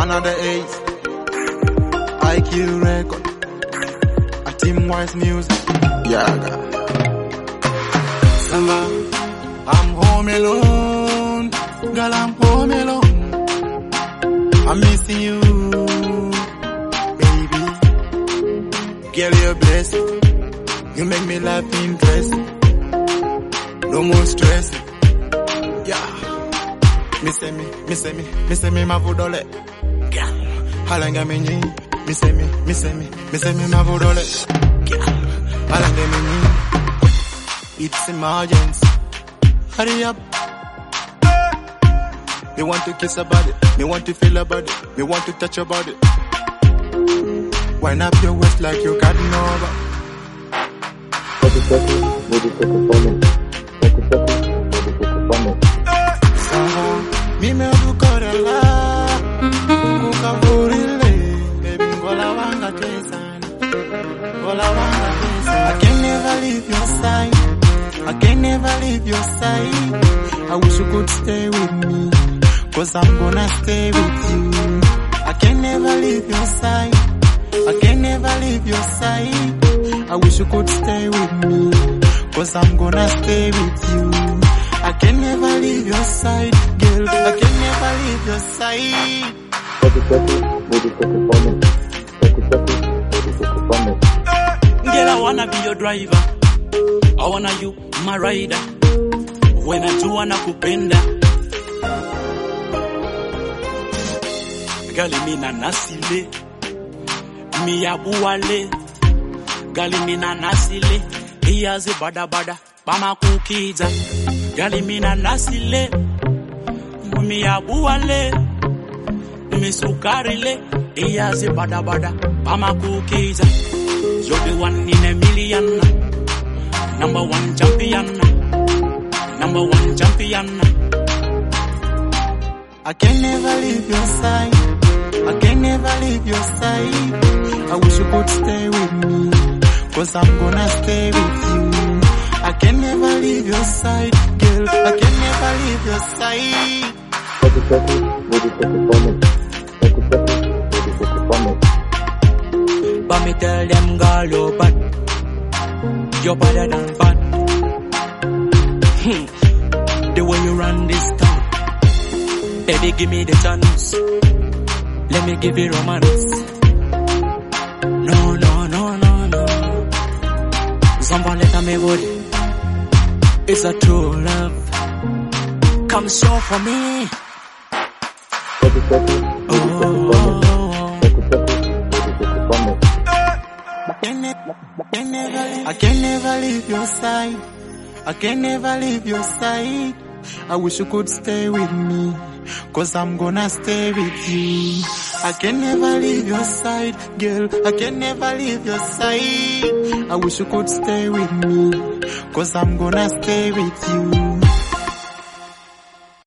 another ace. IQ record, a Team Wise music. Yaga. Samba, I'm home alone. Girl, I'm home alone. I'm missing you, baby. Girl, you're blessed. You make me life interesting. No more stress. Yeah. Me say me ma vodole. Yeah. Halanga me nyi. Me say me ma vodole. Yeah. Halanga me nyi. It's emergency. Hurry up. Me want to kiss about it. Me want to feel about it. Me want to touch about it. Wind up your waist like you got no over. Mi me bukorela kukavurile baby ngola wanga tesana ngola wanga tesana. I can never leave your side. I can never leave your side. I wish you could stay with me, 'cause I'm gonna stay with you. I can never leave your side. I can never leave your side. I wish you could stay with me, 'cause I'm gonna stay with you. I can never leave your side, girl. I can never leave your side. Girl, I wanna be your driver. I wanna you my rider. When I do wanna kupenda. Gali mina nasile. Mi abuwale. Gali mina nasile. Iyazi bada bada. Bama kukiza. Gali mina nasile. Mi abuwale. Mi sukarile. Iyazi bada bada. Bama kukiza. You're the one in a million. Number one champion. Number one champion. I can never leave your side. I can never leave your side. I wish you could stay with me, 'cause I'm gonna stay with you. I can never leave your side, girl. I can never leave your side. But me tell them girl you're bad. You're better than bad. The way you run this town. Baby, give me the chance. Let me give you romance. No. Somebody let me body. It's a true love. Come show for me. I can never leave your side. I can never leave your side. I wish you could stay with me, 'cause I'm gonna stay with you. I can never leave your side, girl. I can never leave your side. I wish you could stay with me, 'cause I'm gonna stay with you.